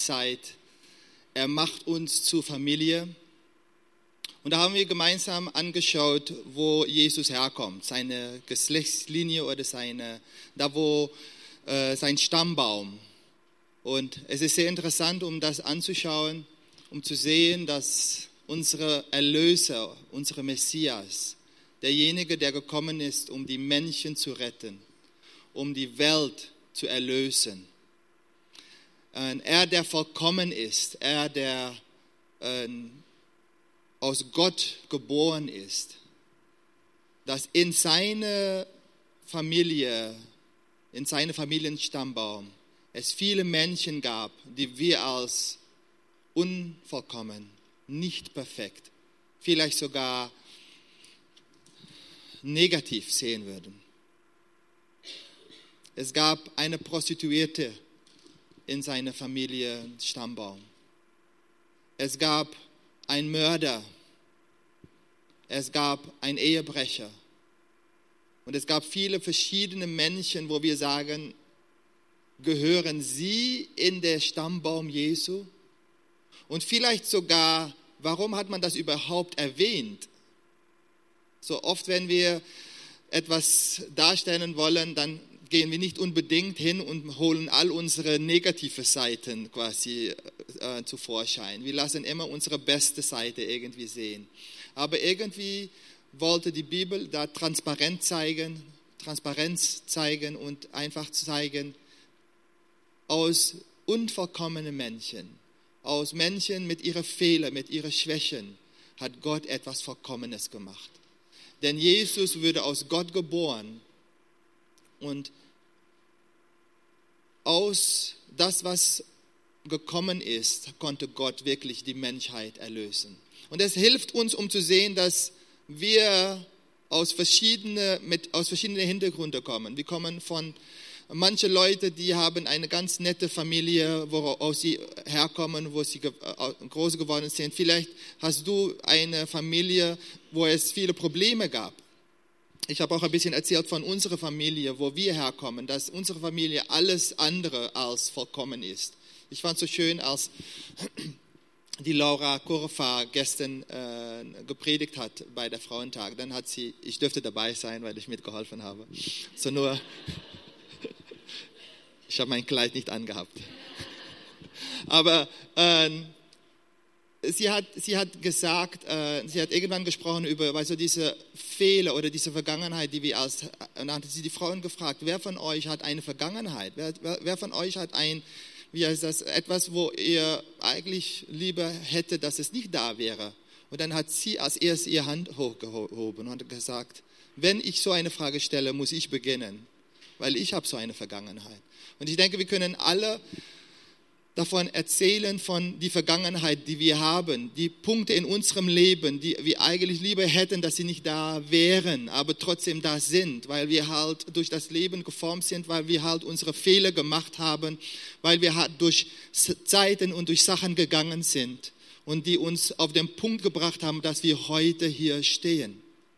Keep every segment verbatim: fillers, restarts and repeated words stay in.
Zeit. Er macht uns zur Familie. Und da haben wir gemeinsam angeschaut, wo Jesus herkommt, seine Geschlechtslinie oder seine, da wo äh, sein Stammbaum. Und es ist sehr interessant, um das anzuschauen, um zu sehen, dass unsere Erlöser, unsere Messias, derjenige, der gekommen ist, um die Menschen zu retten, um die Welt zu erlösen. Er, der vollkommen ist, er, der äh, aus Gott geboren ist, dass in seine Familie, in seinem Familienstammbaum es viele Menschen gab, die wir als unvollkommen, nicht perfekt, vielleicht sogar negativ sehen würden. Es gab eine Prostituierte in seiner Familie Stammbaum. Es gab einen Mörder. Es gab einen Ehebrecher. Und es gab viele verschiedene Menschen, wo wir sagen, gehören sie in den Stammbaum Jesu? Und vielleicht sogar, warum hat man das überhaupt erwähnt? So oft, wenn wir etwas darstellen wollen, dann gehen wir nicht unbedingt hin und holen all unsere negative Seiten quasi äh, zu Vorschein. Wir lassen immer unsere beste Seite irgendwie sehen. Aber irgendwie wollte die Bibel da Transparenz zeigen, Transparenz zeigen und einfach zeigen, aus unvollkommenen Menschen, aus Menschen mit ihren Fehlern, mit ihren Schwächen, hat Gott etwas Vollkommenes gemacht. Denn Jesus wurde aus Gott geboren und aus das, was gekommen ist, konnte Gott wirklich die Menschheit erlösen. Und es hilft uns, um zu sehen, dass wir aus verschiedenen, mit, aus verschiedenen Hintergründen kommen. Wir kommen von manche Leute, die haben eine ganz nette Familie, woraus sie herkommen, wo sie groß geworden sind. Vielleicht hast du eine Familie, wo es viele Probleme gab. Ich habe auch ein bisschen erzählt von unserer Familie, wo wir herkommen, dass unsere Familie alles andere als vollkommen ist. Ich fand es so schön, als die Laura Kurfa gestern äh, gepredigt hat bei der Frauentag. Dann hat sie, ich dürfte dabei sein, weil ich mitgeholfen habe. So nur, ich habe mein Kleid nicht angehabt. Aber äh, Sie hat, sie hat gesagt, äh, sie hat irgendwann gesprochen über weißt du, diese Fehler oder diese Vergangenheit, die wir als, und dann hat sie die Frauen gefragt, wer von euch hat eine Vergangenheit? Wer, wer, wer von euch hat ein, wie heißt das, etwas, wo ihr eigentlich lieber hätte, dass es nicht da wäre? Und dann hat sie als erstes ihre Hand hochgehoben und hat gesagt, wenn ich so eine Frage stelle, muss ich beginnen, weil ich habe so eine Vergangenheit. Und ich denke, wir können alle davon erzählen, von der Vergangenheit, die wir haben, die Punkte in unserem Leben, die wir eigentlich lieber hätten, dass sie nicht da wären, aber trotzdem da sind, weil wir halt durch das Leben geformt sind, weil wir halt unsere Fehler gemacht haben, weil wir halt durch Zeiten und durch Sachen gegangen sind und die uns auf den Punkt gebracht haben, dass wir heute hier stehen.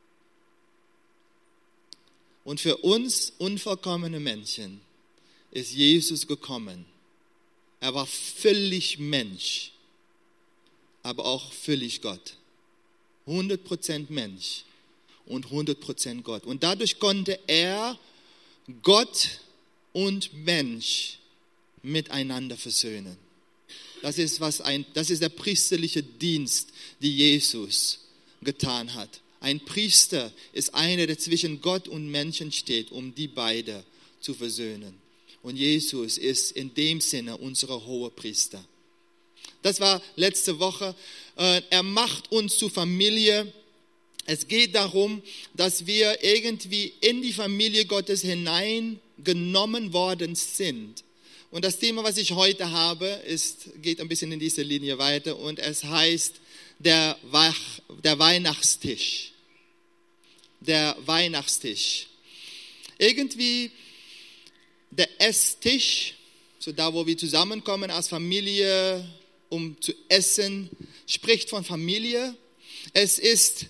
Und für uns unvollkommene Menschen ist Jesus gekommen. Er war völlig Mensch, aber auch völlig Gott. hundert Prozent Mensch und hundert Prozent Gott. Und dadurch konnte er Gott und Mensch miteinander versöhnen. Das ist, was ein, das ist der priesterliche Dienst, den Jesus getan hat. Ein Priester ist einer, der zwischen Gott und Menschen steht, um die beide zu versöhnen. Und Jesus ist in dem Sinne unser Hohepriester. Das war letzte Woche. Er macht uns zur Familie. Es geht darum, dass wir irgendwie in die Familie Gottes hineingenommen worden sind. Und das Thema, was ich heute habe, ist, geht ein bisschen in diese Linie weiter. Und es heißt der, Wach, der Weihnachtstisch. Der Weihnachtstisch. Irgendwie der Esstisch, so da, wo wir zusammenkommen als Familie, um zu essen, spricht von Familie. Es ist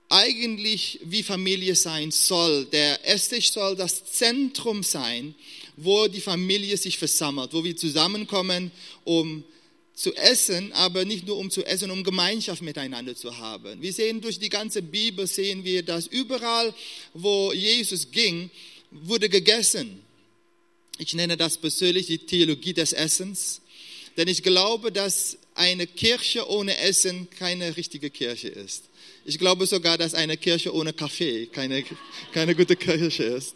eigentlich, wie Familie sein soll. Der Esstisch soll das Zentrum sein, wo die Familie sich versammelt, wo wir zusammenkommen, um zu essen, aber nicht nur um zu essen, um Gemeinschaft miteinander zu haben. Wir sehen durch die ganze Bibel, sehen wir, dass überall, wo Jesus ging, wurde gegessen. Ich nenne das persönlich die Theologie des Essens, denn ich glaube, dass eine Kirche ohne Essen keine richtige Kirche ist. Ich glaube sogar, dass eine Kirche ohne Kaffee keine, keine gute Kirche ist.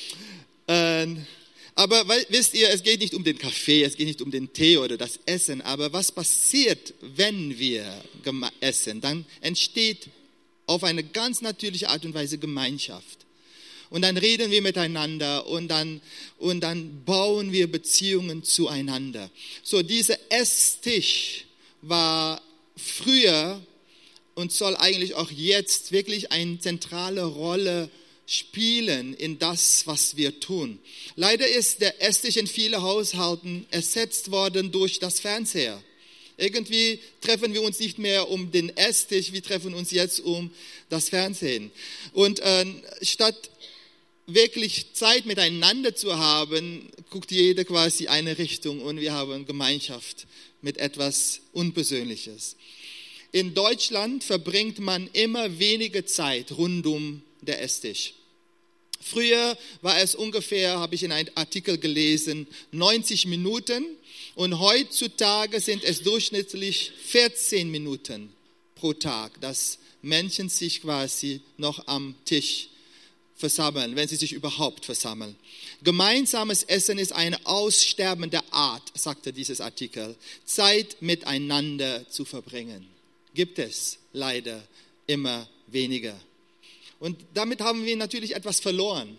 Ähm, Aber weil, wisst ihr, es geht nicht um den Kaffee, es geht nicht um den Tee oder das Essen. Aber was passiert, wenn wir essen? Dann entsteht auf eine ganz natürliche Art und Weise Gemeinschaft. Und dann reden wir miteinander und dann, und dann bauen wir Beziehungen zueinander. So, dieser Esstisch war früher und soll eigentlich auch jetzt wirklich eine zentrale Rolle spielen in das, was wir tun. Leider ist der Esstisch in vielen Haushalten ersetzt worden durch das Fernseher. Irgendwie treffen wir uns nicht mehr um den Esstisch, wir treffen uns jetzt um das Fernsehen. Und äh, statt wirklich Zeit miteinander zu haben, guckt jeder quasi eine Richtung und wir haben Gemeinschaft mit etwas Unpersönliches. In Deutschland verbringt man immer weniger Zeit rund um der Esstisch. Früher war es ungefähr, habe ich in einem Artikel gelesen, neunzig Minuten und heutzutage sind es durchschnittlich vierzehn Minuten pro Tag, dass Menschen sich quasi noch am Tisch versammeln, wenn sie sich überhaupt versammeln. Gemeinsames Essen ist eine aussterbende Art, sagte dieses Artikel, Zeit miteinander zu verbringen. Gibt es leider immer weniger. Und damit haben wir natürlich etwas verloren.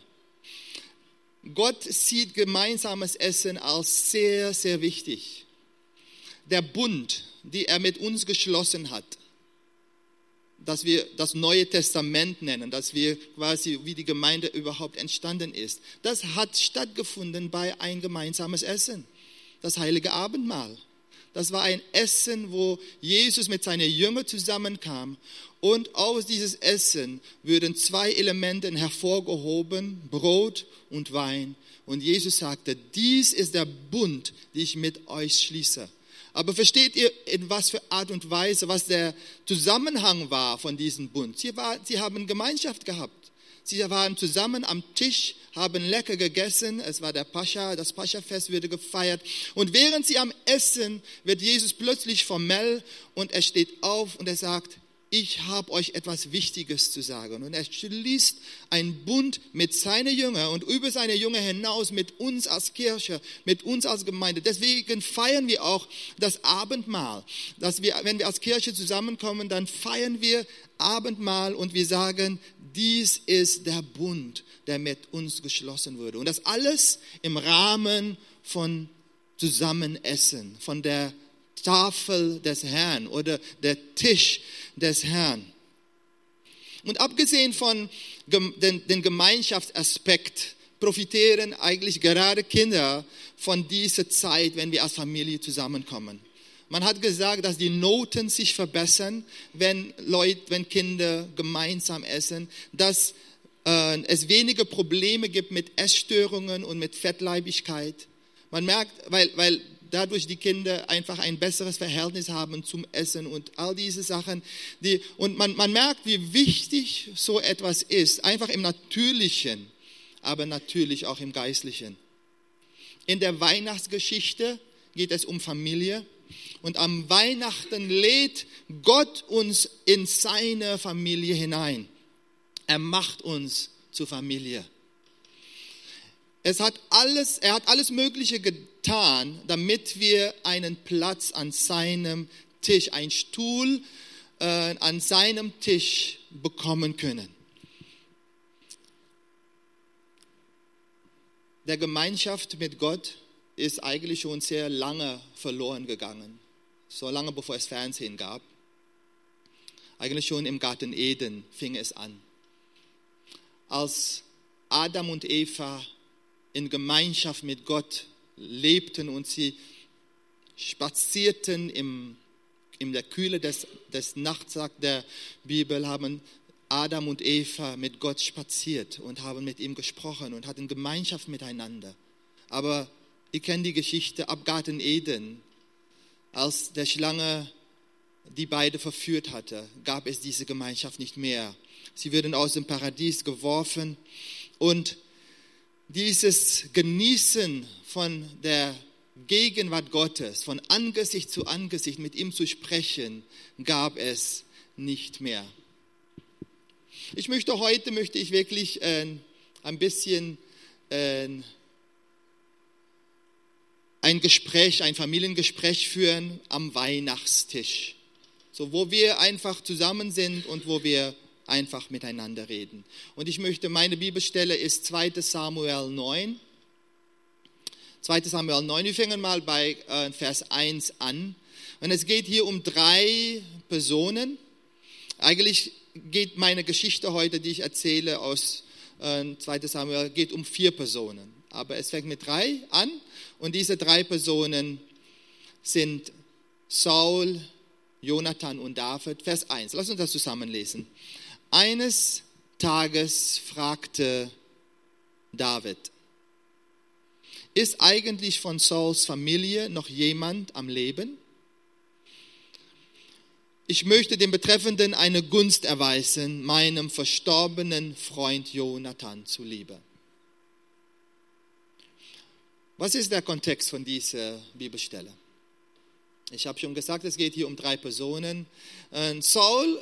Gott sieht gemeinsames Essen als sehr, sehr wichtig. Der Bund, den er mit uns geschlossen hat, dass wir das Neue Testament nennen, dass wir quasi, wie die Gemeinde überhaupt entstanden ist, das hat stattgefunden bei ein gemeinsames Essen, das heilige Abendmahl. Das war ein Essen, wo Jesus mit seinen Jüngern zusammenkam. Und aus dieses Essen würden zwei Elemente hervorgehoben, Brot und Wein. Und Jesus sagte, dies ist der Bund, den ich mit euch schließe. Aber versteht ihr, in was für Art und Weise, was der Zusammenhang war von diesem Bund? Sie, war, sie haben Gemeinschaft gehabt. Sie waren zusammen am Tisch, haben lecker gegessen. Es war der Pascha, das Pascha-Fest wurde gefeiert. Und während sie am Essen wird Jesus plötzlich formell und er steht auf und er sagt, ich habe euch etwas Wichtiges zu sagen. Und er schließt einen Bund mit seinen Jüngern und über seine Jünger hinaus mit uns als Kirche, mit uns als Gemeinde. Deswegen feiern wir auch das Abendmahl. Dass wir, wenn wir als Kirche zusammenkommen, dann feiern wir Abendmahl und wir sagen, dies ist der Bund, der mit uns geschlossen wurde. Und das alles im Rahmen von Zusammenessen, von der Tafel des Herrn oder der Tisch des Herrn. Und abgesehen von den, den Gemeinschaftsaspekt profitieren eigentlich gerade Kinder von dieser Zeit, wenn wir als Familie zusammenkommen. Man hat gesagt, dass die Noten sich verbessern, wenn Leute, wenn Kinder gemeinsam essen, dass äh, es weniger Probleme gibt mit Essstörungen und mit Fettleibigkeit. Man merkt, weil, weil dadurch die Kinder einfach ein besseres Verhältnis haben zum Essen und all diese Sachen. Die, und man, man merkt, wie wichtig so etwas ist, einfach im Natürlichen, aber natürlich auch im Geistlichen. In der Weihnachtsgeschichte geht es um Familie. Und am Weihnachten lädt Gott uns in seine Familie hinein. Er macht uns zur Familie. Es hat alles, er hat alles Mögliche getan, damit wir einen Platz an seinem Tisch, einen Stuhl äh, an seinem Tisch bekommen können. Der Gemeinschaft mit Gott ist eigentlich schon sehr lange verloren gegangen. So lange bevor es Fernsehen gab. Eigentlich schon im Garten Eden fing es an. Als Adam und Eva in Gemeinschaft mit Gott lebten und sie spazierten im, in der Kühle des, des Nachts, sagt der Bibel, haben Adam und Eva mit Gott spaziert und haben mit ihm gesprochen und hatten Gemeinschaft miteinander. Aber ihr kennt die Geschichte ab Garten Eden. Als der Schlange die beiden verführt hatte, gab es diese Gemeinschaft nicht mehr. Sie wurden aus dem Paradies geworfen und dieses Genießen von der Gegenwart Gottes, von Angesicht zu Angesicht mit ihm zu sprechen, gab es nicht mehr. Ich möchte heute, möchte ich wirklich äh, ein bisschen äh, ein Gespräch, ein Familiengespräch führen am Weihnachtstisch. So, wo wir einfach zusammen sind und wo wir einfach miteinander reden. Und ich möchte, meine Bibelstelle ist zweiter Samuel neun. zweiter Samuel neun, wir fangen mal bei äh, Vers eins an. Und es geht hier um drei Personen. Eigentlich geht meine Geschichte heute, die ich erzähle aus äh, zweiter Samuel, geht um vier Personen. Aber es fängt mit drei an. Und diese drei Personen sind Saul, Jonathan und David. Vers eins, lass uns das zusammenlesen. Eines Tages fragte David: Ist eigentlich von Sauls Familie noch jemand am Leben? Ich möchte dem Betreffenden eine Gunst erweisen, meinem verstorbenen Freund Jonathan zuliebe. Was ist der Kontext von dieser Bibelstelle? Ich habe schon gesagt, es geht hier um drei Personen. Saul,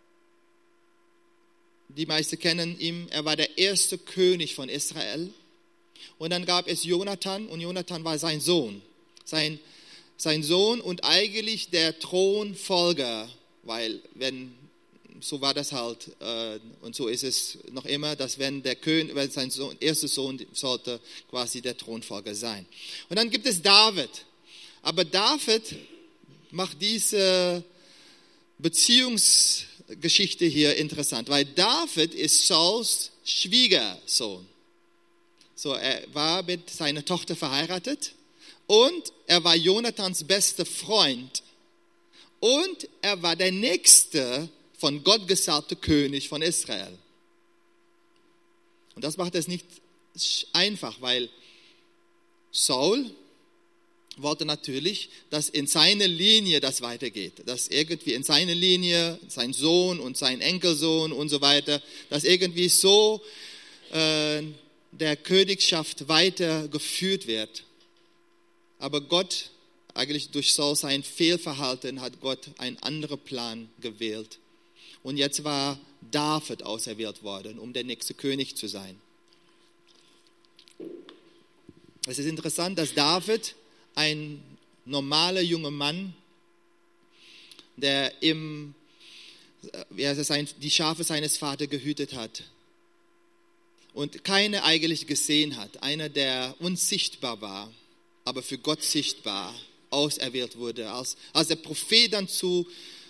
die meisten kennen ihn, er war der erste König von Israel. Und dann gab es Jonathan und Jonathan war sein Sohn. Sein, sein Sohn und eigentlich der Thronfolger, weil wenn, so war das halt äh, und so ist es noch immer, dass wenn der König, wenn sein Sohn, erster Sohn sollte quasi der Thronfolger sein. Und dann gibt es David. Aber David macht diese Beziehungsgeschichte hier interessant, weil David ist Sauls Schwiegersohn. So, er war mit seiner Tochter verheiratet und er war Jonathans bester Freund und er war der nächste von Gott gesalbte König von Israel. Und das macht es nicht einfach, weil Saul wollte natürlich, dass in seiner Linie das weitergeht, dass irgendwie in seiner Linie sein Sohn und sein Enkelsohn und so weiter, dass irgendwie so äh, der Königschaft weitergeführt wird. Aber Gott, eigentlich durch Saul sein Fehlverhalten, hat Gott einen anderen Plan gewählt. Und jetzt war David auserwählt worden, um der nächste König zu sein. Es ist interessant, dass David ein normaler junger Mann, der im, ja, die Schafe seines Vaters gehütet hat und keine eigentlich gesehen hat, einer, der unsichtbar war, aber für Gott sichtbar, auserwählt wurde. Als, als der Prophet dann zu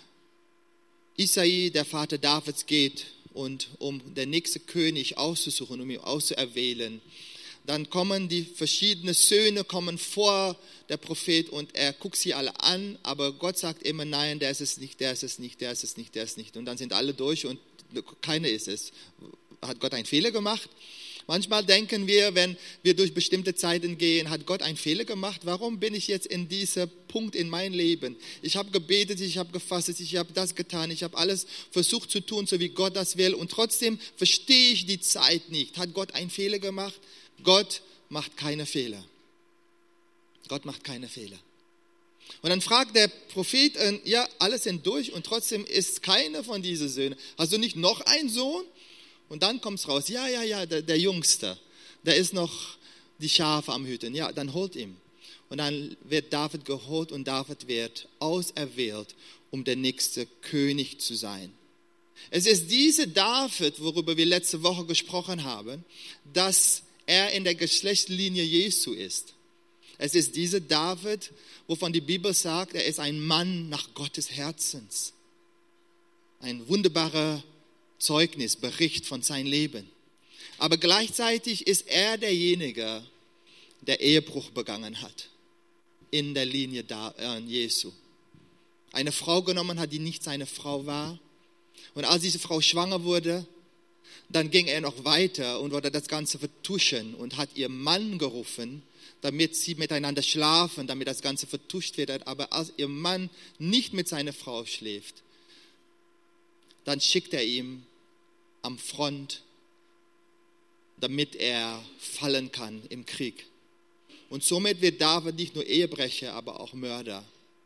Isai, der Vater Davids, geht und um den nächsten König auszusuchen, um ihn auszuerwählen, dann kommen die verschiedenen Söhne kommen vor der Prophet und er guckt sie alle an, aber Gott sagt immer, nein, der ist es nicht, der ist es nicht, der ist es nicht, der ist es nicht. Und dann sind alle durch und keiner ist es. Hat Gott einen Fehler gemacht? Manchmal denken wir, wenn wir durch bestimmte Zeiten gehen, hat Gott einen Fehler gemacht? Warum bin ich jetzt in diesem Punkt in meinem Leben? Ich habe gebetet, ich habe gefastet, ich habe das getan, ich habe alles versucht zu tun, so wie Gott das will. Und trotzdem verstehe ich die Zeit nicht. Hat Gott einen Fehler gemacht? Gott macht keine Fehler. Gott macht keine Fehler. Und dann fragt der Prophet, ja, alles sind durch und trotzdem ist keiner von diesen Söhnen. Hast du nicht noch einen Sohn? Und dann kommt es raus, ja, ja, ja, der, der Jüngste, der ist noch die Schafe am Hüten. Ja, dann holt ihn. Und dann wird David geholt und David wird auserwählt, um der nächste König zu sein. Es ist diese David, worüber wir letzte Woche gesprochen haben, dass er in der Geschlechtslinie Jesu ist. Es ist dieser David, wovon die Bibel sagt, er ist ein Mann nach Gottes Herzens. Ein wunderbarer Zeugnis, Bericht von seinem Leben. Aber gleichzeitig ist er derjenige, der Ehebruch begangen hat in der Linie Jesu. Eine Frau genommen hat, die nicht seine Frau war. Und als diese Frau schwanger wurde, dann ging er noch weiter und wollte das Ganze vertuschen und hat ihr Mann gerufen, damit sie miteinander schlafen, damit das Ganze vertuscht wird. Aber als ihr Mann nicht mit seiner Frau schläft, dann schickt er ihm am Front, damit er fallen kann im Krieg. Und somit wird David nicht nur Ehebrecher, aber auch Mörder.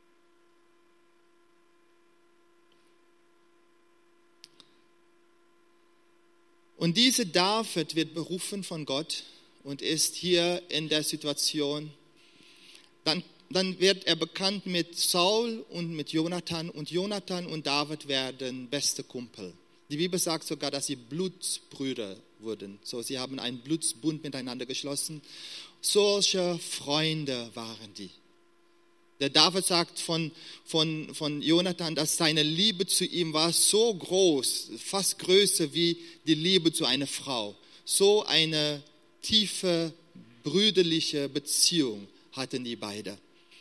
Und dieser David wird berufen von Gott und ist hier in der Situation. Dann, dann wird er bekannt mit Saul und mit Jonathan. Und Jonathan und David werden beste Kumpel. Die Bibel sagt sogar, dass sie Blutsbrüder wurden. So, sie haben einen Blutsbund miteinander geschlossen. Solche Freunde waren die. Der David sagt von, von, von Jonathan, dass seine Liebe zu ihm war so groß, fast größer wie die Liebe zu einer Frau. So eine tiefe, brüderliche Beziehung hatten die beide.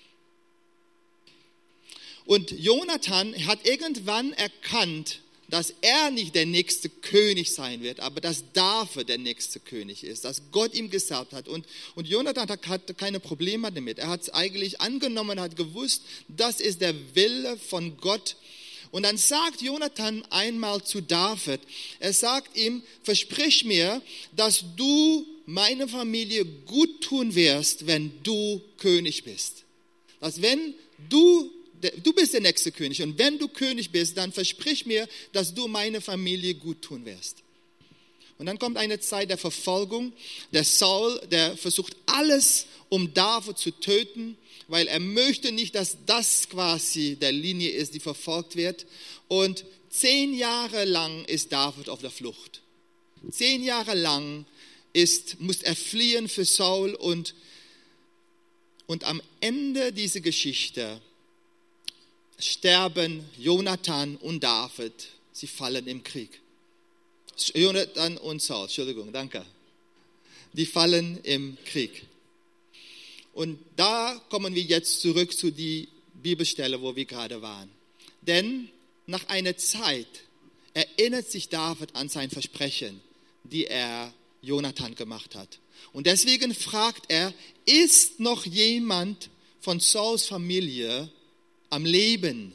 Und Jonathan hat irgendwann erkannt, dass er nicht der nächste König sein wird, aber dass David der nächste König ist, dass Gott ihm gesagt hat. Und, und Jonathan hatte keine Probleme damit. Er hat es eigentlich angenommen, hat gewusst, das ist der Wille von Gott. Und dann sagt Jonathan einmal zu David, er sagt ihm, versprich mir, dass du meiner Familie gut tun wirst, wenn du König bist. Dass wenn du Du bist der nächste König und wenn du König bist, dann versprich mir, dass du meine Familie gut tun wirst. Und dann kommt eine Zeit der Verfolgung. Der Saul, der versucht alles, um David zu töten, weil er möchte nicht, dass das quasi der Linie ist, die verfolgt wird. Und zehn Jahre lang ist David auf der Flucht. Zehn Jahre lang ist, muss er fliehen für Saul und, und am Ende dieser Geschichte sterben Jonathan und David. Sie fallen im Krieg. Jonathan und Saul, Entschuldigung, danke. Die fallen im Krieg. Und da kommen wir jetzt zurück zu die Bibelstelle, wo wir gerade waren. Denn nach einer Zeit erinnert sich David an sein Versprechen, die er Jonathan gemacht hat. Und deswegen fragt er, ist noch jemand von Sauls Familie am Leben?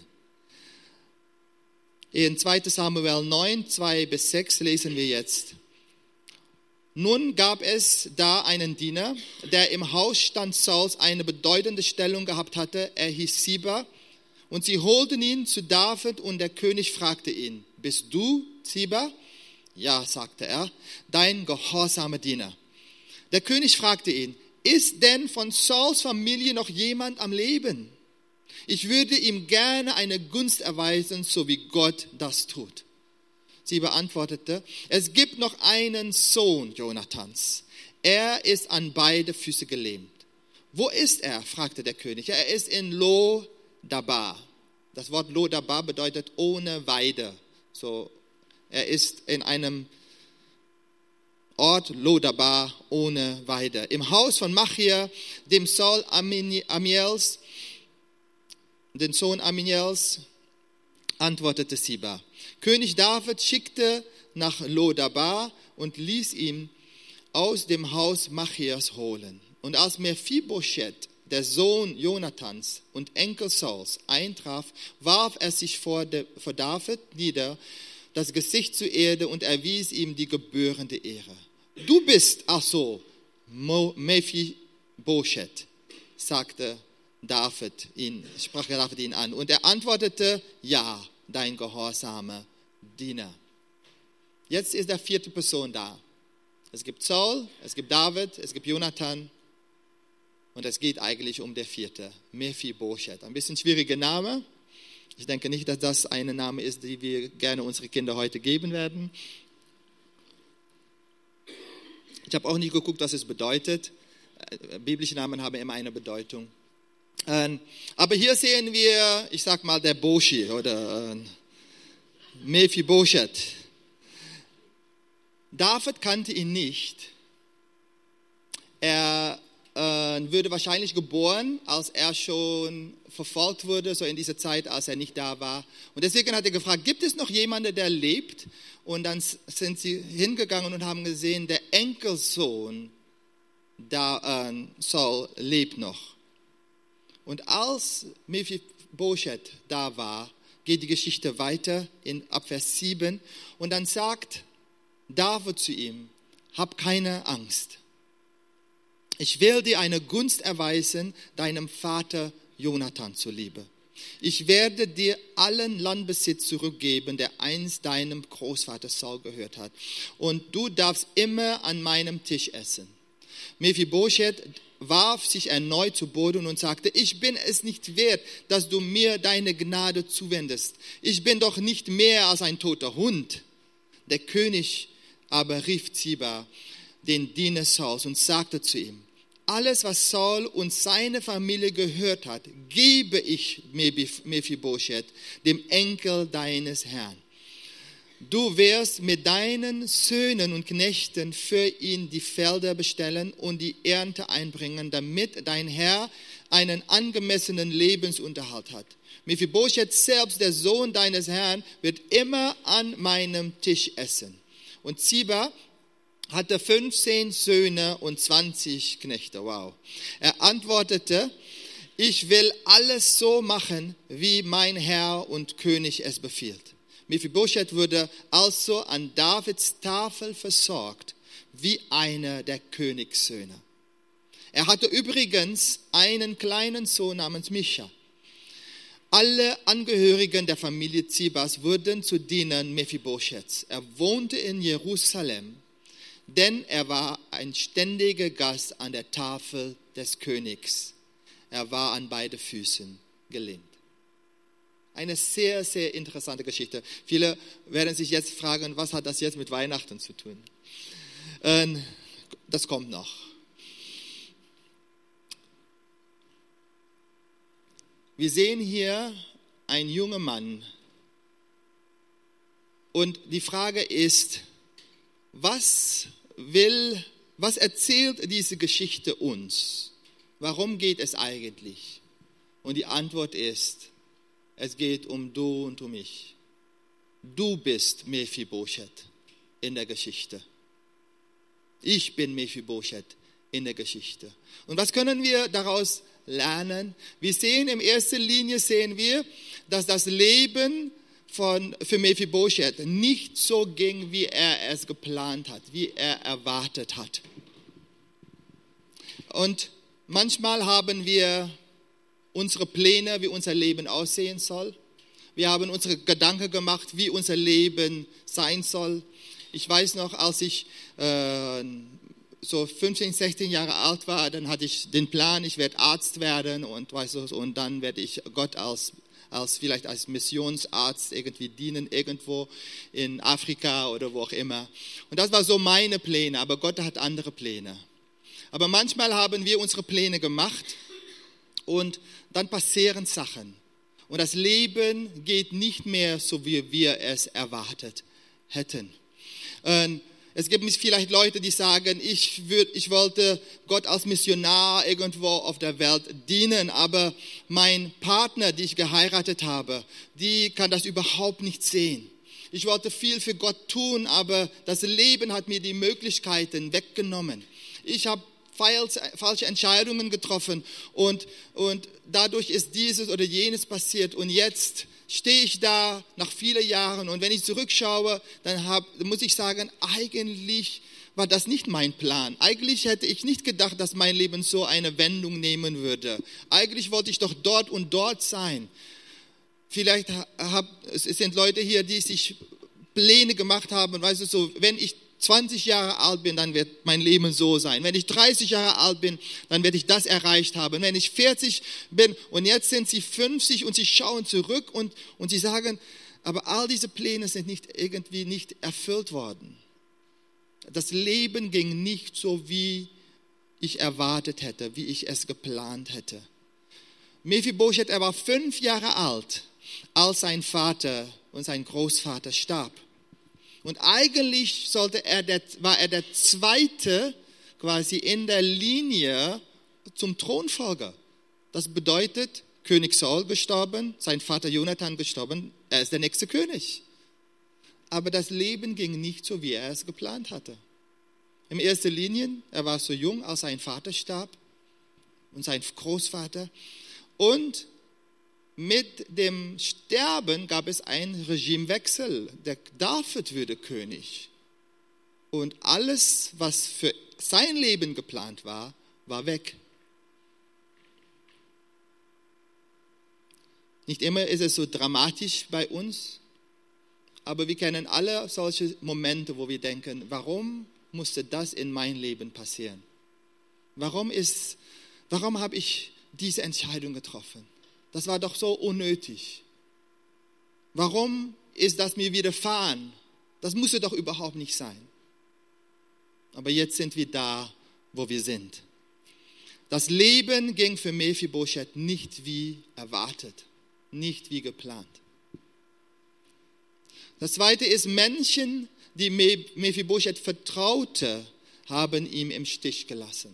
In zweiter Samuel neun, zwei bis sechs lesen wir jetzt. Nun gab es da einen Diener, der im Hausstand Sauls eine bedeutende Stellung gehabt hatte. Er hieß Ziba. Und sie holten ihn zu David und der König fragte ihn, bist du Ziba? Ja, sagte er, dein gehorsamer Diener. Der König fragte ihn, ist denn von Sauls Familie noch jemand am Leben? Ich würde ihm gerne eine Gunst erweisen, so wie Gott das tut. Sie beantwortete, es gibt noch einen Sohn Jonathans. Er ist an beide Füße gelähmt. Wo ist er? Fragte der König. Er ist in Lo-Dabar. Das Wort Lo-Dabar bedeutet ohne Weide. So, er ist in einem Ort Lo-Dabar ohne Weide. Im Haus von Machir, dem Sohn Amiels, den Sohn Amiels, antwortete Ziba. König David schickte nach Lo-Dabar und ließ ihn aus dem Haus Machias holen. Und als Mephibosheth, der Sohn Jonathans und Enkel Sauls, eintraf, warf er sich vor, der, vor David nieder, das Gesicht zur Erde und erwies ihm die gebührende Ehre. Du bist, ach so, Mephibosheth, sagte David ihn, sprach David ihn an. Und er antwortete, ja, dein gehorsamer Diener. Jetzt ist der vierte Person da. Es gibt Saul, es gibt David, es gibt Jonathan und es geht eigentlich um der vierte, Mephibosheth. Ein bisschen schwieriger Name. Ich denke nicht, dass das ein Name ist, den wir gerne unsere Kinder heute geben werden. Ich habe auch nicht geguckt, was es bedeutet. Biblische Namen haben immer eine Bedeutung. Aber hier sehen wir, ich sag mal, der Boshi oder Mephibosheth. David kannte ihn nicht. Er äh, wurde wahrscheinlich geboren, als er schon verfolgt wurde, so in dieser Zeit, als er nicht da war. Und deswegen hat er gefragt, gibt es noch jemanden, der lebt? Und dann sind sie hingegangen und haben gesehen, der Enkelsohn da, äh, Saul lebt noch. Und als Mephibosheth da war, geht die Geschichte weiter in ab Vers sieben. Und dann sagt David zu ihm, hab keine Angst. Ich will dir eine Gunst erweisen, deinem Vater Jonathan zuliebe. Ich werde dir allen Landbesitz zurückgeben, der einst deinem Großvater Saul gehört hat. Und du darfst immer an meinem Tisch essen. Mephibosheth warf sich erneut zu Boden und sagte, ich bin es nicht wert, dass du mir deine Gnade zuwendest. Ich bin doch nicht mehr als ein toter Hund. Der König aber rief Ziba, den Diener Sauls, und sagte zu ihm, alles, was Saul und seine Familie gehört hat, gebe ich Mephibosheth, dem Enkel deines Herrn. Du wirst mit deinen Söhnen und Knechten für ihn die Felder bestellen und die Ernte einbringen, damit dein Herr einen angemessenen Lebensunterhalt hat. Mephibosheth selbst, der Sohn deines Herrn, wird immer an meinem Tisch essen. Und Ziba hatte fünfzehn Söhne und zwanzig Knechte. Wow. Er antwortete, ich will alles so machen, wie mein Herr und König es befiehlt. Mephibosheth wurde also an Davids Tafel versorgt, wie einer der Königssöhne. Er hatte übrigens einen kleinen Sohn namens Micha. Alle Angehörigen der Familie Zibas wurden zu Dienern Mephibosheths. Er wohnte in Jerusalem, denn er war ein ständiger Gast an der Tafel des Königs. Er war an beide Füßen gelehnt. Eine sehr, sehr interessante Geschichte. Viele werden sich jetzt fragen, was hat das jetzt mit Weihnachten zu tun? Das kommt noch. Wir sehen hier einen jungen Mann. Und die Frage ist, was will, was erzählt diese Geschichte uns? Warum geht es eigentlich? Und die Antwort ist, es geht um du und um mich. Du bist Mephibosheth in der Geschichte. Ich bin Mephibosheth in der Geschichte. Und was können wir daraus lernen? Wir sehen, in erster Linie sehen wir, dass das Leben von, für Mephibosheth nicht so ging, wie er es geplant hat, wie er erwartet hat. Und manchmal haben wir unsere Pläne, wie unser Leben aussehen soll. Wir haben unsere Gedanken gemacht, wie unser Leben sein soll. Ich weiß noch, als ich äh, so fünfzehn, sechzehn Jahre alt war, dann hatte ich den Plan, ich werde Arzt werden und, weißt du, und dann werde ich Gott als, als vielleicht als Missionsarzt irgendwie dienen, irgendwo in Afrika oder wo auch immer. Und das war so meine Pläne, aber Gott hat andere Pläne. Aber manchmal haben wir unsere Pläne gemacht und dann passieren Sachen. Und das Leben geht nicht mehr so, wie wir es erwartet hätten. Und es gibt vielleicht Leute, die sagen, ich, würd, ich wollte Gott als Missionar irgendwo auf der Welt dienen, aber mein Partner, die ich geheiratet habe, die kann das überhaupt nicht sehen. Ich wollte viel für Gott tun, aber das Leben hat mir die Möglichkeiten weggenommen. Ich habe falsche Entscheidungen getroffen und, und dadurch ist dieses oder jenes passiert. Und jetzt stehe ich da nach vielen Jahren und wenn ich zurückschaue, dann hab, muss ich sagen, eigentlich war das nicht mein Plan. Eigentlich hätte ich nicht gedacht, dass mein Leben so eine Wendung nehmen würde. Eigentlich wollte ich doch dort und dort sein. Vielleicht hab, es sind Leute hier, die sich Pläne gemacht haben, weißt du, so, wenn ich zwanzig Jahre alt bin, dann wird mein Leben so sein. Wenn ich dreißig Jahre alt bin, dann werde ich das erreicht haben. Wenn ich vierzig bin und jetzt sind sie fünfzig und sie schauen zurück und, und sie sagen, aber all diese Pläne sind nicht irgendwie nicht erfüllt worden. Das Leben ging nicht so, wie ich erwartet hätte, wie ich es geplant hätte. Mephibosheth, er war fünf Jahre alt, als sein Vater und sein Großvater starb. Und eigentlich sollte er der, war er der Zweite quasi in der Linie zum Thronfolger. Das bedeutet König Saul gestorben, sein Vater Jonathan gestorben, er ist der nächste König. Aber das Leben ging nicht so, wie er es geplant hatte. In erster Linie, er war so jung, als sein Vater starb und sein Großvater. Und mit dem Sterben gab es einen Regimewechsel. Der David wurde König. Und alles, was für sein Leben geplant war, war weg. Nicht immer ist es so dramatisch bei uns, aber wir kennen alle solche Momente, wo wir denken, warum musste das in mein Leben passieren? Warum ist, warum habe ich diese Entscheidung getroffen? Das war doch so unnötig. Warum ist das mir widerfahren? Das musste doch überhaupt nicht sein. Aber jetzt sind wir da, wo wir sind. Das Leben ging für Mephibosheth nicht wie erwartet, nicht wie geplant. Das Zweite ist, Menschen, die Mephibosheth vertraute, haben ihn im Stich gelassen.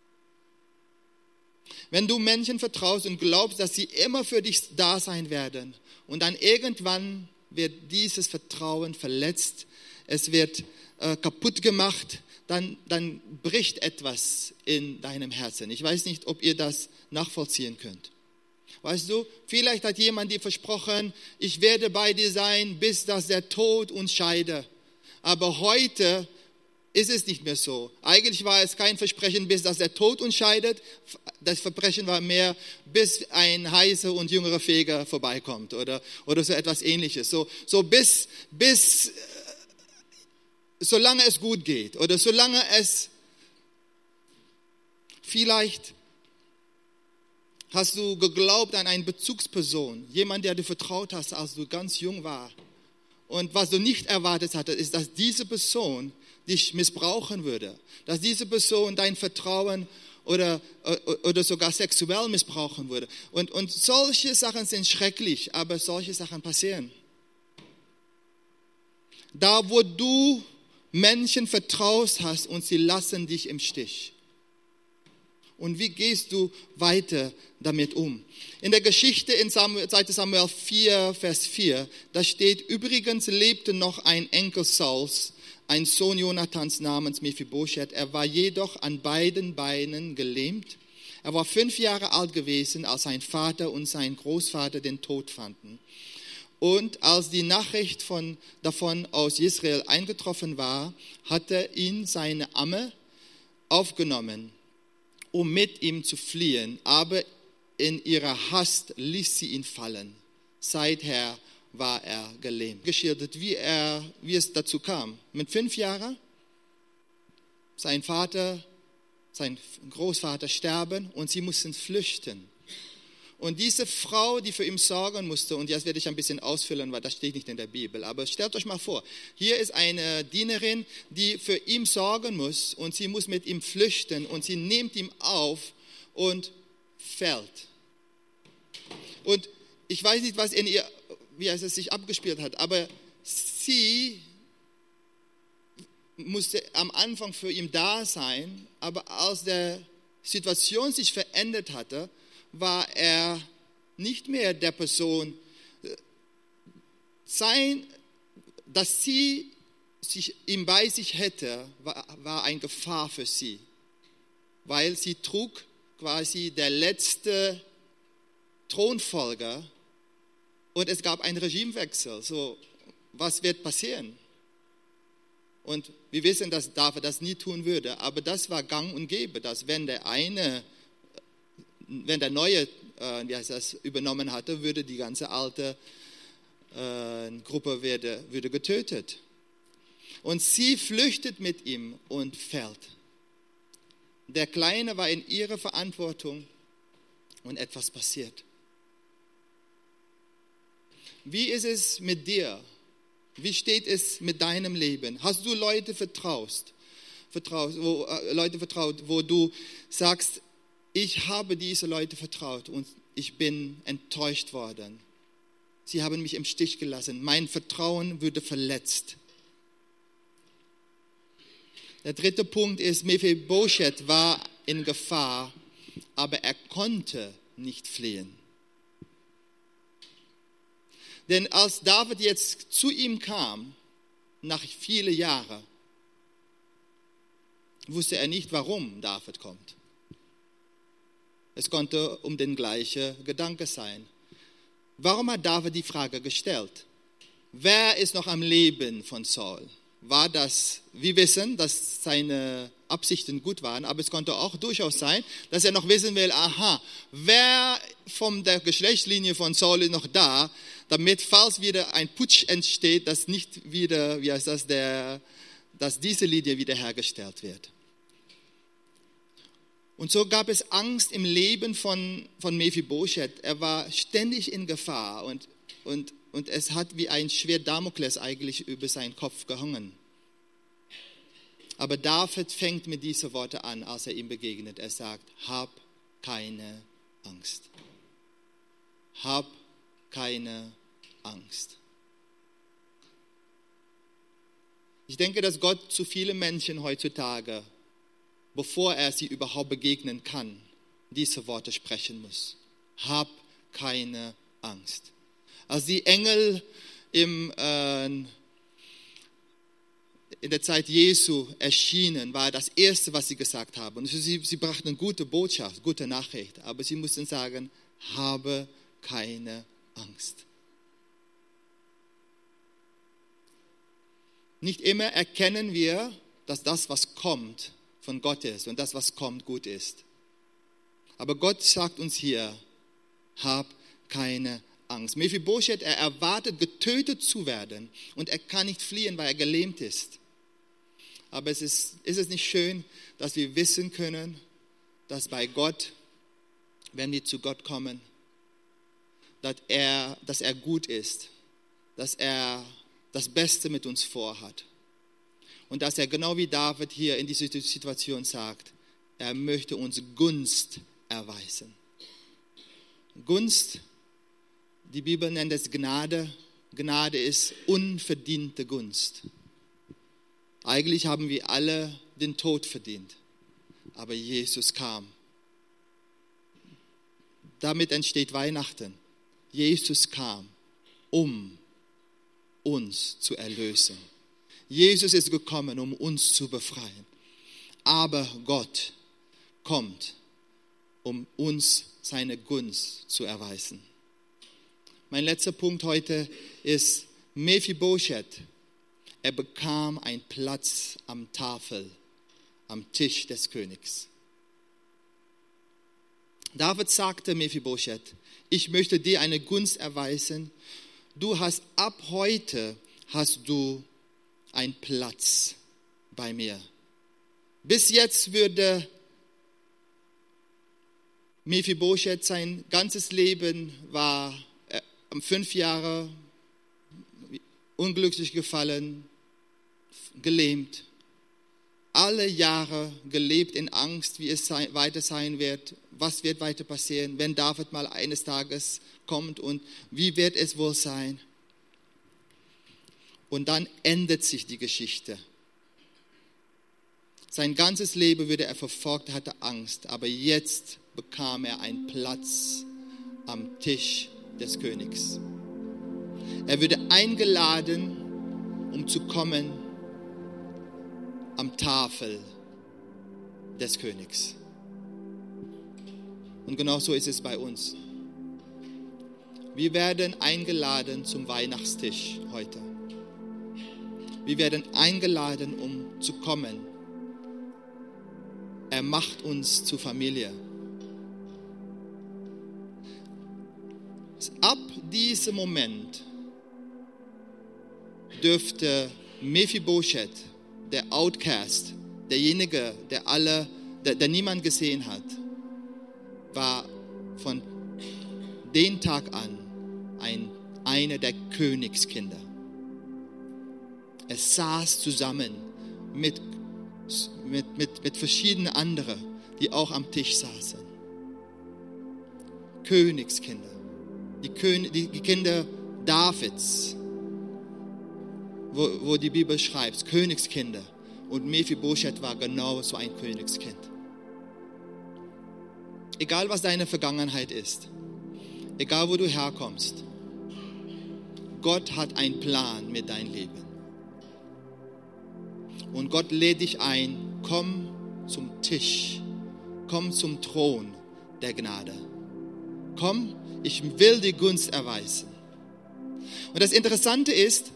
Wenn du Menschen vertraust und glaubst, dass sie immer für dich da sein werden und dann irgendwann wird dieses Vertrauen verletzt, es wird äh, kaputt gemacht, dann, dann bricht etwas in deinem Herzen. Ich weiß nicht, ob ihr das nachvollziehen könnt. Weißt du, vielleicht hat jemand dir versprochen, ich werde bei dir sein, bis dass der Tod uns scheide. Aber heute ist es nicht mehr so. Eigentlich war es kein Versprechen, bis dass der Tod uns scheidet. Das Versprechen war mehr, bis ein heißer und jüngerer Feger vorbeikommt oder, oder so etwas Ähnliches. So, so bis, bis, solange es gut geht oder solange es vielleicht hast du geglaubt an eine Bezugsperson, jemand, der du vertraut hast, als du ganz jung warst. Und was du nicht erwartet hattest, ist, dass diese Person dich missbrauchen würde, dass diese Person dein Vertrauen oder, oder sogar sexuell missbrauchen würde. Und, und solche Sachen sind schrecklich, aber solche Sachen passieren. Da, wo du Menschen vertraust hast und sie lassen dich im Stich. Und wie gehst du weiter damit um? In der Geschichte in zweiter Samuel vier, Vers vier, da steht, übrigens lebte noch ein Enkel Sauls, ein Sohn Jonathans namens Mephibosheth. Er war jedoch an beiden Beinen gelähmt. Er war fünf Jahre alt gewesen, als sein Vater und sein Großvater den Tod fanden. Und als die Nachricht von, davon aus Israel eingetroffen war, hatte ihn seine Amme aufgenommen, um mit ihm zu fliehen. Aber in ihrer Hast ließ sie ihn fallen. Seither war er gelähmt. Geschildert, wie, er, wie es dazu kam. Mit fünf Jahren, sein Vater, sein Großvater sterben und sie mussten flüchten. Und diese Frau, die für ihn sorgen musste, und jetzt werde ich ein bisschen ausfüllen, weil das steht nicht in der Bibel, aber stellt euch mal vor, hier ist eine Dienerin, die für ihn sorgen muss und sie muss mit ihm flüchten und sie nimmt ihn auf und fällt. Und ich weiß nicht, was in ihr, wie es sich abgespielt hat, aber sie musste am Anfang für ihn da sein, aber als der Situation sich verändert hatte, war er nicht mehr der Person. Sein, dass sie sich ihm bei sich hätte, war, war eine Gefahr für sie, weil sie trug quasi der letzte Thronfolger und es gab einen Regimewechsel. So, was wird passieren? Und wir wissen, dass David das nie tun würde, aber das war gang und gäbe, dass wenn der eine Wenn der Neue äh, wie heißt das, übernommen hatte, würde die ganze alte äh, Gruppe werde, würde getötet. Und sie flüchtet mit ihm und fällt. Der Kleine war in ihrer Verantwortung und etwas passiert. Wie ist es mit dir? Wie steht es mit deinem Leben? Hast du Leute vertraut, vertraut, wo, äh, Leute vertraut, wo du sagst, ich habe diese Leute vertraut und ich bin enttäuscht worden. Sie haben mich im Stich gelassen. Mein Vertrauen wurde verletzt. Der dritte Punkt ist, Mephibosheth war in Gefahr, aber er konnte nicht fliehen. Denn als David jetzt zu ihm kam, nach vielen Jahren, wusste er nicht, warum David kommt. Es konnte um den gleichen Gedanke sein. Warum hat David die Frage gestellt? Wer ist noch am Leben von Saul? War das, wir wissen, dass seine Absichten gut waren, aber es konnte auch durchaus sein, dass er noch wissen will, aha, wer von der Geschlechtslinie von Saul ist noch da, damit, falls wieder ein Putsch entsteht, dass nicht wieder, wie heißt das, der, dass diese Linie wiederhergestellt wird. Und so gab es Angst im Leben von, von Mephibosheth. Er war ständig in Gefahr und, und, und es hat wie ein Schwert Damokles eigentlich über seinen Kopf gehangen. Aber David fängt mit diesen Worten an, als er ihm begegnet. Er sagt, hab keine Angst. Hab keine Angst. Ich denke, dass Gott zu vielen Menschen heutzutage, bevor er sie überhaupt begegnen kann, diese Worte sprechen muss. Hab keine Angst. Als die Engel im, äh, in der Zeit Jesu erschienen, war das Erste, was sie gesagt haben. Und sie, sie brachten eine gute Botschaft, gute Nachricht, aber sie mussten sagen, habe keine Angst. Nicht immer erkennen wir, dass das, was kommt, von Gott ist und das, was kommt, gut ist. Aber Gott sagt uns hier, hab keine Angst. Mephibosheth, er erwartet, getötet zu werden und er kann nicht fliehen, weil er gelähmt ist. Aber es ist, ist es nicht schön, dass wir wissen können, dass bei Gott, wenn wir zu Gott kommen, dass er, dass er gut ist, dass er das Beste mit uns vorhat. Und dass er genau wie David hier in dieser Situation sagt, er möchte uns Gunst erweisen. Gunst, die Bibel nennt es Gnade. Gnade ist unverdiente Gunst. Eigentlich haben wir alle den Tod verdient, aber Jesus kam. Damit entsteht Weihnachten. Jesus kam, um uns zu erlösen. Jesus ist gekommen, um uns zu befreien. Aber Gott kommt, um uns seine Gunst zu erweisen. Mein letzter Punkt heute ist Mephibosheth. Er bekam einen Platz am Tafel, am Tisch des Königs. David sagte Mephibosheth, ich möchte dir eine Gunst erweisen. Du hast ab heute hast du einen Platz bei mir. Bis jetzt würde Mephibosheth, sein ganzes Leben war äh, fünf Jahre unglücklich gefallen, gelähmt. Alle Jahre gelebt in Angst, wie es sein, weiter sein wird. Was wird weiter passieren, wenn David mal eines Tages kommt und wie wird es wohl sein? Und dann ändert sich die Geschichte. Sein ganzes Leben wurde er verfolgt, er hatte Angst, aber jetzt bekam er einen Platz am Tisch des Königs. Er wurde eingeladen, um zu kommen am Tafel des Königs. Und genau so ist es bei uns. Wir werden eingeladen zum Weihnachtstisch heute. Wir werden eingeladen, um zu kommen. Er macht uns zur Familie. Ab diesem Moment dürfte Mephibosheth, der Outcast, derjenige, der alle, der, der niemand gesehen hat, war von dem Tag an ein, einer der Königskinder. Er saß zusammen mit, mit, mit, mit verschiedenen anderen, die auch am Tisch saßen. Königskinder. Die, König, die, die Kinder Davids, wo, wo die Bibel schreibt, Königskinder. Und Mephibosheth war genau so ein Königskind. Egal was deine Vergangenheit ist, egal wo du herkommst, Gott hat einen Plan mit deinem Leben. Und Gott lädt dich ein, komm zum Tisch, komm zum Thron der Gnade. Komm, ich will dir Gunst erweisen. Und das Interessante ist,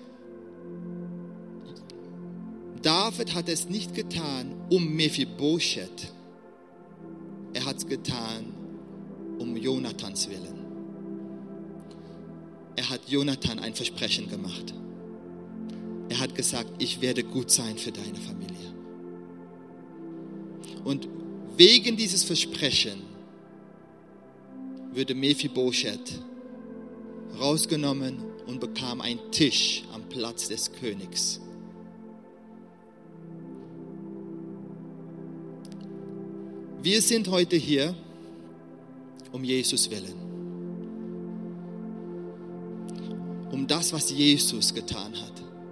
David hat es nicht getan um Mephibosheth. Er hat es getan um Jonathans Willen. Er hat Jonathan ein Versprechen gemacht. Er hat gesagt, ich werde gut sein für deine Familie. Und wegen dieses Versprechen würde Mephibosheth rausgenommen und bekam einen Tisch am Platz des Königs. Wir sind heute hier um Jesus willen. Um das, was Jesus getan hat.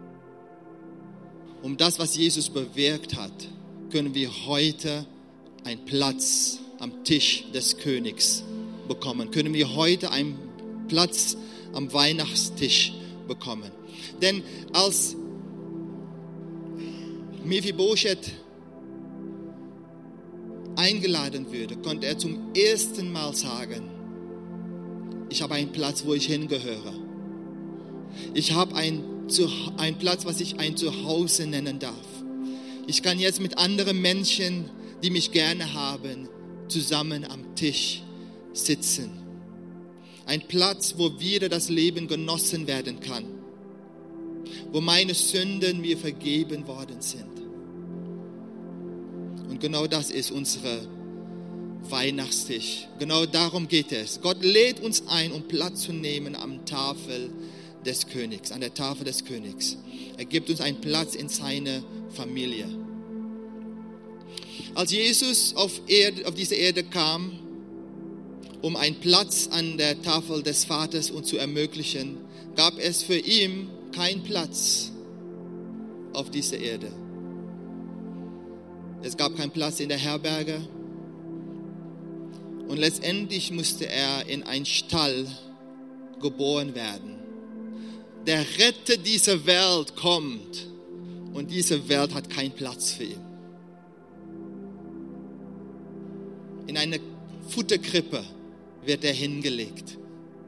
Um das, was Jesus bewirkt hat, können wir heute einen Platz am Tisch des Königs bekommen. Können wir heute einen Platz am Weihnachtstisch bekommen. Denn als Mephibosheth eingeladen würde, konnte er zum ersten Mal sagen, ich habe einen Platz, wo ich hingehöre. Ich habe einen, einen Platz, was ich ein Zuhause nennen darf. Ich kann jetzt mit anderen Menschen, die mich gerne haben, zusammen am Tisch sitzen. Ein Platz, wo wieder das Leben genossen werden kann. Wo meine Sünden mir vergeben worden sind. Und genau das ist unser Weihnachtstisch. Genau darum geht es. Gott lädt uns ein, um Platz zu nehmen am Tafel des Königs, an der Tafel des Königs. Er gibt uns einen Platz in seiner Familie. Als Jesus auf, Erde, auf diese Erde kam, um einen Platz an der Tafel des Vaters uns zu ermöglichen, gab es für ihn keinen Platz auf dieser Erde. Es gab keinen Platz in der Herberge. Und letztendlich musste er in einen Stall geboren werden. Der Retter dieser Welt kommt und diese Welt hat keinen Platz für ihn. In eine Futterkrippe wird er hingelegt.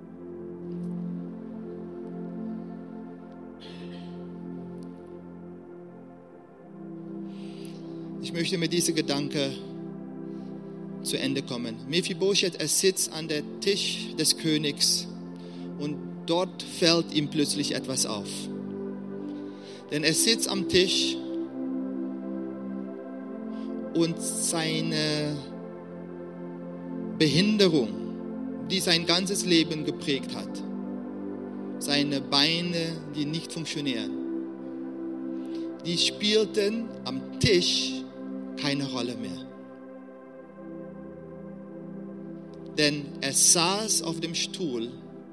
Ich möchte mit diesem Gedanke zu Ende kommen. Mephibosheth, er sitzt an der Tisch des Königs und dort fällt ihm plötzlich etwas auf. Denn er sitzt am Tisch und seine Behinderung, die sein ganzes Leben geprägt hat, seine Beine, die nicht funktionieren, die spielten am Tisch keine Rolle mehr. Denn er saß auf dem Stuhl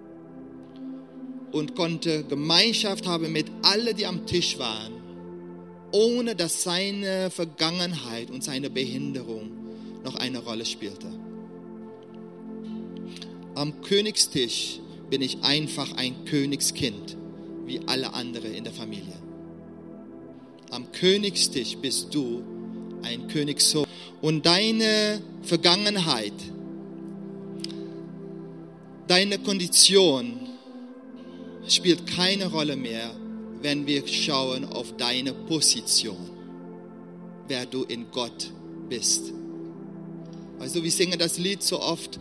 und konnte Gemeinschaft haben mit allen, die am Tisch waren, ohne dass seine Vergangenheit und seine Behinderung noch eine Rolle spielte. Am Königstisch bin ich einfach ein Königskind, wie alle anderen in der Familie. Am Königstisch bist du ein Königssohn. Und deine Vergangenheit, deine Kondition spielt keine Rolle mehr, wenn wir schauen auf deine Position, wer du in Gott bist. Also wir singen das Lied so oft,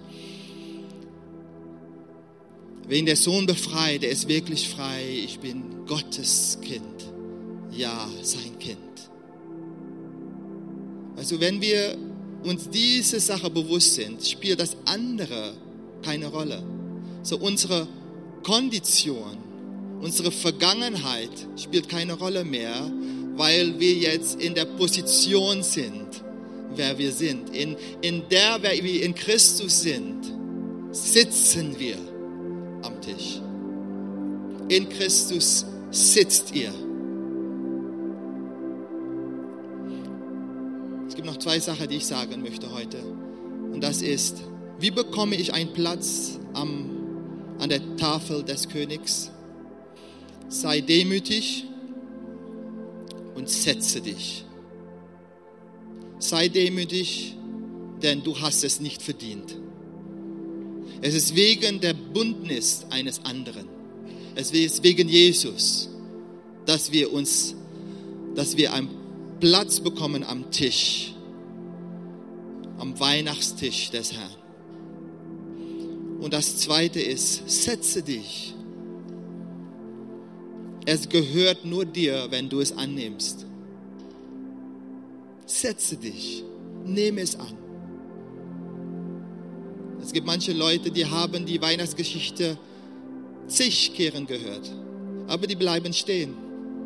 wen der Sohn befreit, der ist wirklich frei. Ich bin Gottes Kind, ja, sein Kind. Also wenn wir uns diese Sache bewusst sind, spielt das andere keine Rolle. So unsere Kondition, unsere Vergangenheit spielt keine Rolle mehr, weil wir jetzt in der Position sind, wer wir sind. In, in der, wer wir in Christus sind, sitzen wir am Tisch. In Christus sitzt ihr. Es gibt noch zwei Sachen, die ich sagen möchte heute. Und das ist, wie bekomme ich einen Platz am, an der Tafel des Königs? sei demütig und setze dich. Sei demütig, denn du hast es nicht verdient. Es ist wegen der Bündnis eines anderen. Es ist wegen Jesus, dass wir uns, dass wir einen Platz bekommen am Tisch, am Weihnachtstisch des Herrn. Und das Zweite ist, setze dich. Es gehört nur dir, wenn du es annimmst. Setze dich, nehme es an. Es gibt manche Leute, die haben die Weihnachtsgeschichte zig Kehren gehört, aber die bleiben stehen.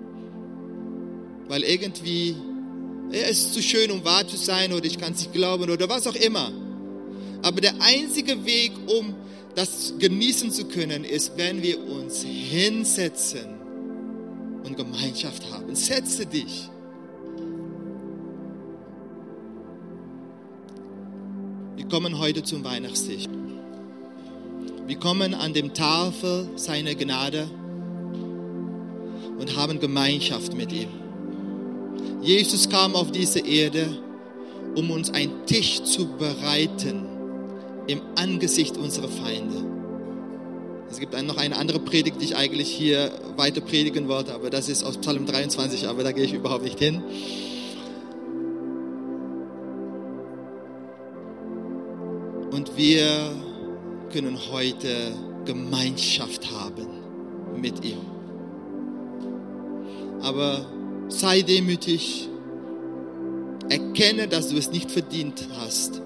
Weil irgendwie, es ist zu schön, um wahr zu sein, oder ich kann es nicht glauben, oder was auch immer. Aber der einzige Weg, um das genießen zu können, ist, wenn wir uns hinsetzen und Gemeinschaft haben. Setze dich. Wir kommen heute zum Weihnachtstisch. Wir kommen an dem Tafel seiner Gnade und haben Gemeinschaft mit ihm. Jesus kam auf diese Erde, um uns einen Tisch zu bereiten im Angesicht unserer Feinde. Es gibt noch eine andere Predigt, die ich eigentlich hier weiter predigen wollte, aber das ist aus Psalm dreiundzwanzig, aber da gehe ich überhaupt nicht hin. Und wir können heute Gemeinschaft haben mit ihm. Aber sei demütig, erkenne, dass du es nicht verdient hast.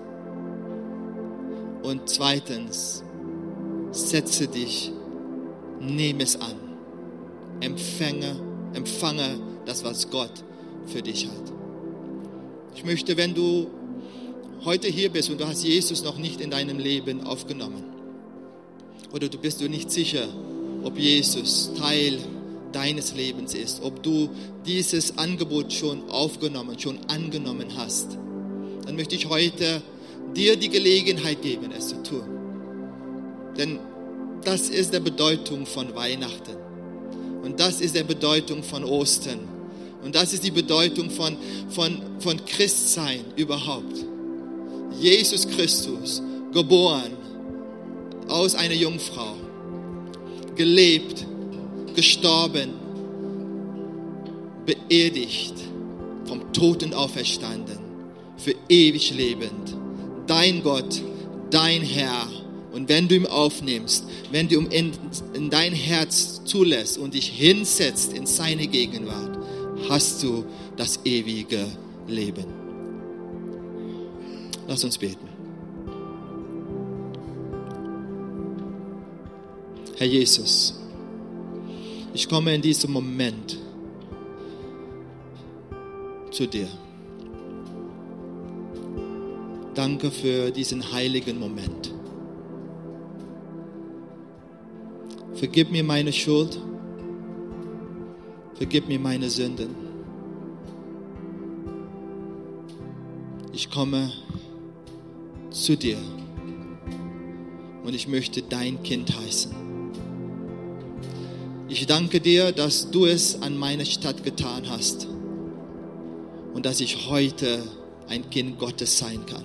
Und zweitens, setze dich, nehme es an, empfange, empfange das, was Gott für dich hat. Ich möchte, wenn du heute hier bist und du hast Jesus noch nicht in deinem Leben aufgenommen, oder du bist dir nicht sicher, ob Jesus Teil deines Lebens ist, ob du dieses Angebot schon aufgenommen, schon angenommen hast, dann möchte ich heute dir die Gelegenheit geben, es zu tun. Denn das ist der Bedeutung von Weihnachten. Und das ist der Bedeutung von Ostern. Und das ist die Bedeutung von, von, von Christsein überhaupt. Jesus Christus, geboren aus einer Jungfrau, gelebt, gestorben, beerdigt, vom Toten auferstanden, für ewig lebend. Dein Gott, dein Herr. Und wenn du ihn aufnimmst, wenn du ihn in, in dein Herz zulässt und dich hinsetzt in seine Gegenwart, hast du das ewige Leben. Lass uns beten. Herr Jesus, ich komme in diesem Moment zu dir. Danke für diesen heiligen Moment. Vergib mir meine Schuld. Vergib mir meine Sünden. Ich komme zu dir und ich möchte dein Kind heißen. Ich danke dir, dass du es an meiner Stadt getan hast und dass ich heute ein Kind Gottes sein kann.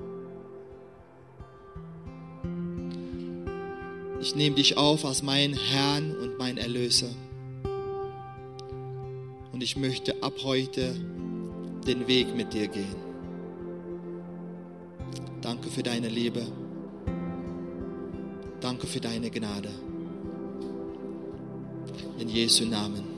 Ich nehme dich auf als mein Herrn und mein Erlöser. Und ich möchte ab heute den Weg mit dir gehen. Danke für deine Liebe. Danke für deine Gnade. In Jesu Namen.